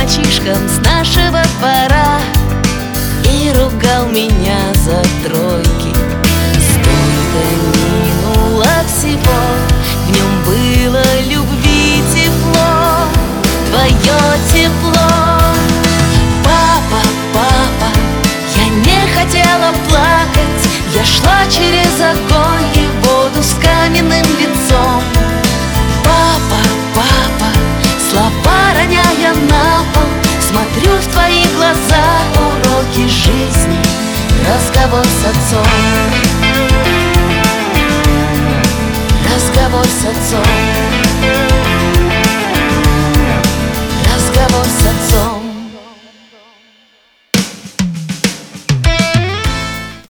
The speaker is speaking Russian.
мальчишкам с нашего двора и ругал меня за тройки. Столько минуло всего, в нем было любви тепло, твое тепло. Папа, папа, я не хотела плакать, я шла через огонь.